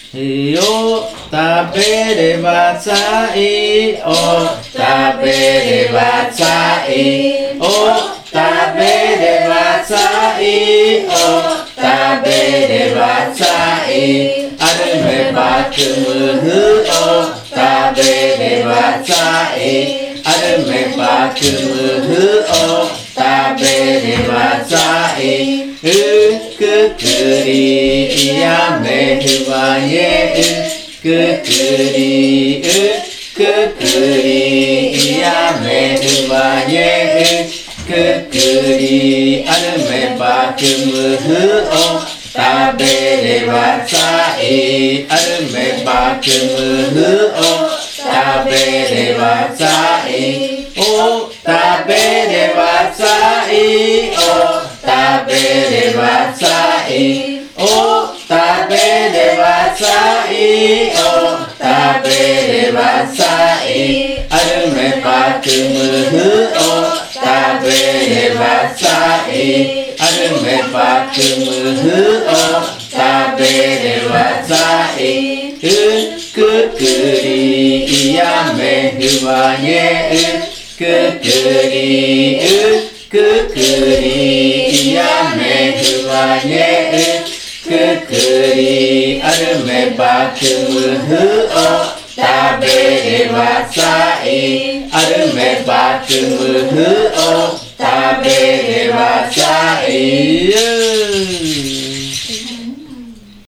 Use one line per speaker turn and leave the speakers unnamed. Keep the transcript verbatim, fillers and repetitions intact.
いを食べればさいを食べればさいを食べればさいを食べればさいアルメバクムフを食べればさいアルメバクムフを食べればさいうくくりやめふわえうくくりうくくりやめふわえうくくりあるめばくむふを食べればさいあるめばくむふを食べればさいお食べればさいお食べればさいお食べればさいお食べればさいあるめばくむふを食べればさいあるめばくむふを食べればさいうくくりやめふわえうくくりうくくりやめふわえうくくりあるめばくむふを食べればさいあるめばくむふを食べればさい